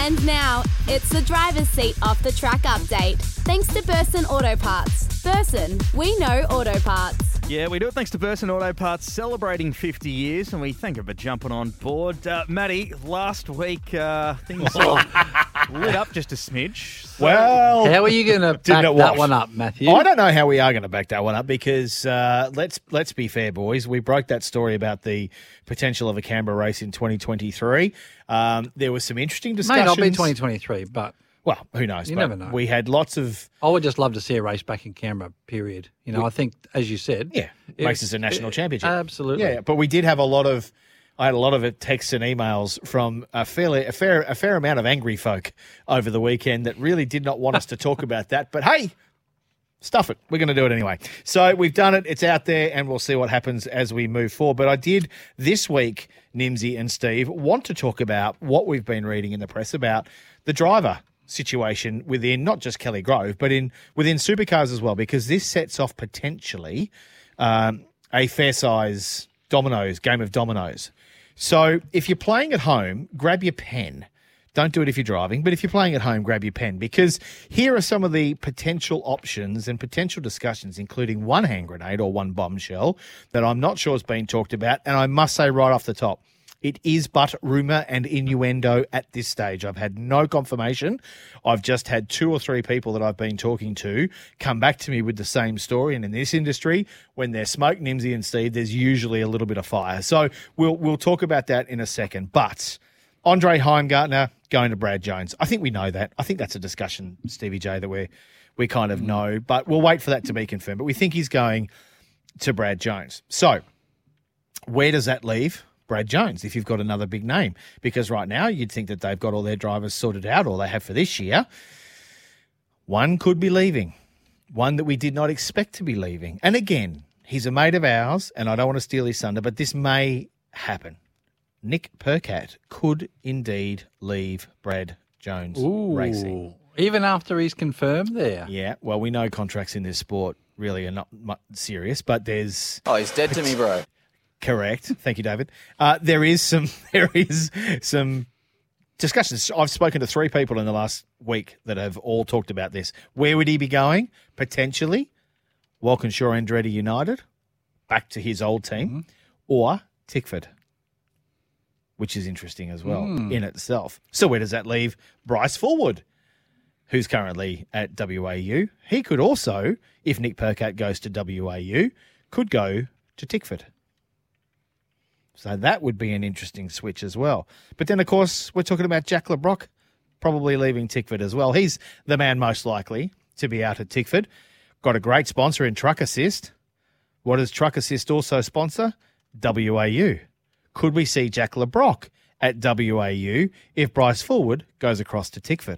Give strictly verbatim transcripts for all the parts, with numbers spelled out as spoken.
And now, it's the driver's seat off the track update. Thanks to Burson Auto Parts. Burson, we know auto parts. Yeah, we do it thanks to Burson Auto Parts, celebrating fifty years, and we thank you for jumping on board. Uh, Matty, last week uh, things sort of lit up just a smidge. So well, how are you going to back that watch. one up, Matthew? I don't know how we are going to back that one up because uh, let's let's be fair, boys. We broke that story about the potential of a Canberra race in twenty twenty-three. Um, there was some interesting discussions. May not be twenty twenty-three, but... Well, who knows? You but never know. We had lots of... I would just love to see a race back in Canberra, period. You know, we, I think, as you said... Yeah, it, races a national it, championship. Absolutely. Yeah, but we did have a lot of... I had a lot of texts and emails from a fairly a fair a fair amount of angry folk over the weekend that really did not want us to talk about that. But hey, stuff it. We're going to do it anyway. So we've done it. It's out there, and we'll see what happens as we move forward. But I did this week, Nimsy and Steve, want to talk about what we've been reading in the press about the driver situation within not just Kelly Grove, but in within supercars as well, because this sets off potentially um, a fair size dominoes game of dominoes. So if you're playing at home, grab your pen. Don't do it if you're driving, but if you're playing at home, grab your pen, because here are some of the potential options and potential discussions, including one hand grenade or one bombshell that I'm not sure has been talked about. And I must say right off the top, it is but rumour and innuendo at this stage. I've had no confirmation. I've just had two or three people that I've been talking to come back to me with the same story. And in this industry, when there's smoke, Nimsy and Steve, there's usually a little bit of fire. So we'll we'll talk about that in a second. But Andre Heimgartner going to Brad Jones. I think we know that. I think that's a discussion, Stevie J, that we we kind of know. But we'll wait for that to be confirmed. But we think he's going to Brad Jones. So where does that leave Brad Jones if you've got another big name? Because right now you'd think that they've got all their drivers sorted out, or they have for this year. One could be leaving, one that we did not expect to be leaving. And again, he's a mate of ours, and I don't want to steal his thunder, but this may happen. Nick Percat could indeed leave Brad Jones Ooh, Racing. Even after he's confirmed there. Yeah, well, we know contracts in this sport really are not much serious, but there's... Oh, he's dead to me, bro. Correct. Thank you, David. Uh, there is some there is some discussions. I've spoken to three people in the last week that have all talked about this. Where would he be going? Potentially Walkinshaw Andretti United, back to his old team, mm-hmm. or Tickford, which is interesting as well mm. in itself. So where does that leave Bryce Fullwood, who's currently at W A U? He could also, if Nick Percat goes to W A U, could go to Tickford. So that would be an interesting switch as well. But then, of course, we're talking about Jack LeBrock probably leaving Tickford as well. He's the man most likely to be out at Tickford. Got a great sponsor in Truck Assist. What does Truck Assist also sponsor? W A U. Could we see Jack LeBrock at W A U if Bryce Fullwood goes across to Tickford?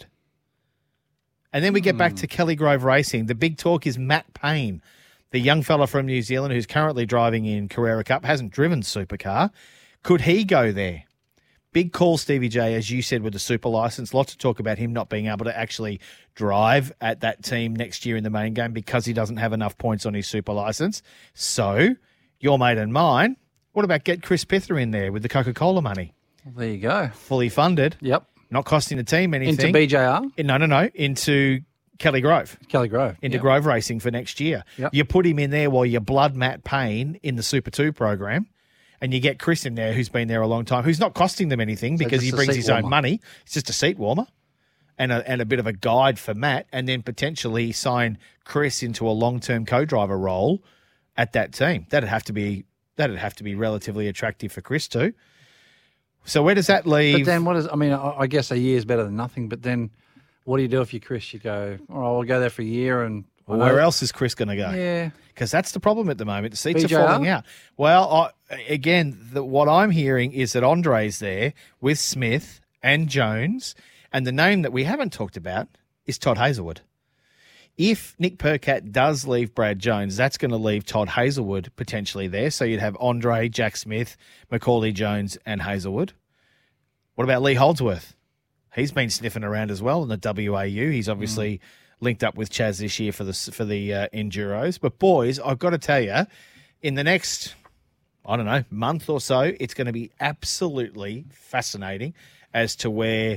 And then we get back to Kelly Grove Racing. The big talk is Matt Payne, the young fella from New Zealand who's currently driving in Carrera Cup, hasn't driven supercar. Could he go there? Big call, Stevie J, as you said, with the super license. Lots of talk about him not being able to actually drive at that team next year in the main game because he doesn't have enough points on his super license. So, your mate and mine, what about get Chris Pither in there with the Coca-Cola money? Well, there you go. Fully funded. Yep. Not costing the team anything. Into B J R? No, no, no. Into Kelly Grove. Kelly Grove. Into yep. Grove Racing for next year. Yep. You put him in there while you blood Matt Payne in the Super two program, and you get Chris in there who's been there a long time, who's not costing them anything so because he brings his warmer. own money. It's just a seat warmer and a, and a bit of a guide for Matt, and then potentially sign Chris into a long-term co-driver role at that team. That'd have to be that'd have to be relatively attractive for Chris too. So where does that leave? But then what is, I mean, I, I guess a year is better than nothing, but then what do you do if you're Chris? You go, all right, we'll go there for a year and... Well, where else is Chris going to go? Yeah. Because that's the problem at the moment. The seats B J R? are falling out. Well, I, again, the, what I'm hearing is that Andre's there with Smith and Jones, and the name that we haven't talked about is Todd Hazelwood. If Nick Percat does leave Brad Jones, that's going to leave Todd Hazelwood potentially there. So you'd have Andre, Jack Smith, Macaulay Jones, and Hazelwood. What about Lee Holdsworth? He's been sniffing around as well in the W A U. He's obviously... Mm. linked up with Chaz this year for the for the uh, Enduros. But, boys, I've got to tell you, in the next, I don't know, month or so, it's going to be absolutely fascinating as to where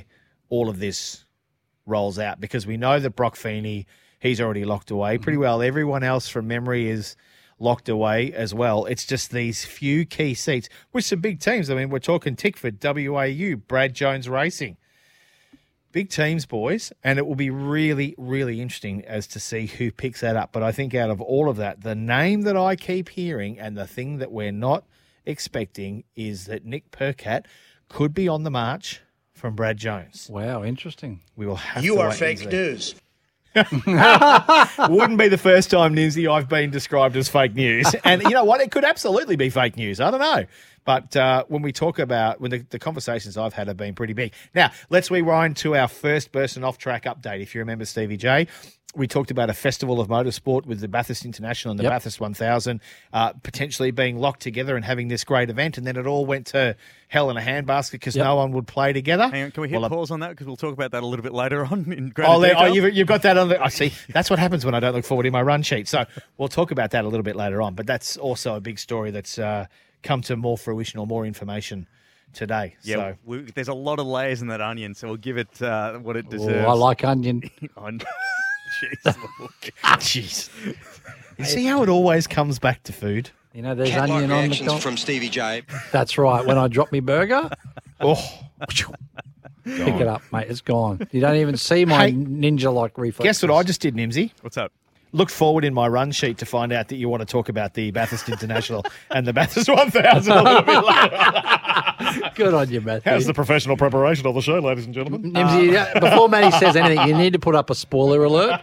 all of this rolls out, because we know that Brock Feeney, he's already locked away. Pretty well everyone else from memory is locked away as well. It's just these few key seats with some big teams. I mean, we're talking Tickford, W A U, Brad Jones Racing. Big teams, boys, and it will be really, really interesting as to see who picks that up. But I think out of all of that, the name that I keep hearing and the thing that we're not expecting is that Nick Percat could be on the march from Brad Jones. Wow, interesting. We will have You to are wait fake and see. news. Wouldn't be the first time, Nimsy, I've been described as fake news. And you know what? It could absolutely be fake news. I don't know. But uh, when we talk about, when the, the conversations I've had have been pretty big. Now, let's rewind to our first Burson off-track update. If you remember, Stevie J, we talked about a festival of motorsport with the Bathurst International and the Yep. Bathurst one thousand uh, potentially being locked together and having this great event. And then it all went to hell in a handbasket because Yep. no one would play together. Hang on, can we hit Well, pause on that? Because we'll talk about that a little bit later on in greater Oh, there, oh detail. you've, you've got that on the. I see. That's what happens when I don't look forward in my run sheet. So we'll talk about that a little bit later on. But that's also a big story that's uh, come to more fruition or more information today. Yeah, So we, there's a lot of layers in that onion, so we'll give it uh, what it Oh, deserves. I like onion. On. Jeez. jeez. You see how it always comes back to food? You know, there's Cat-like onion on the reactions top. from Stevie J. That's right. When I drop me burger, Oh, pick it up, mate. It's gone. You don't even see my Hey, ninja-like reflexes. guess what I just did, Nimsy? What's up? Look forward in my run sheet to find out that you want to talk about the Bathurst International and the Bathurst one thousand a little bit later. Good on you, Matthew. How's the professional preparation of the show, ladies and gentlemen? Nimsy, yeah, before Matty says anything, you need to put up a spoiler alert.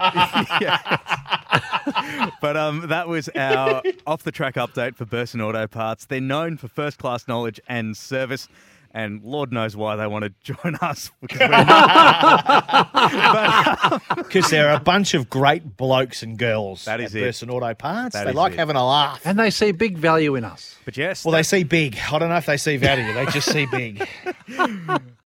But um, that was our off-the-track update for Burson Auto Parts. They're known for first-class knowledge and service, and Lord knows why they want to join us. Because we're Because they're a bunch of great blokes and girls That is at it. Burson Auto Parts. That they is like it. having a laugh. And they see big value in us. but yes, Well, they see big. I don't know if they see value. They just see big.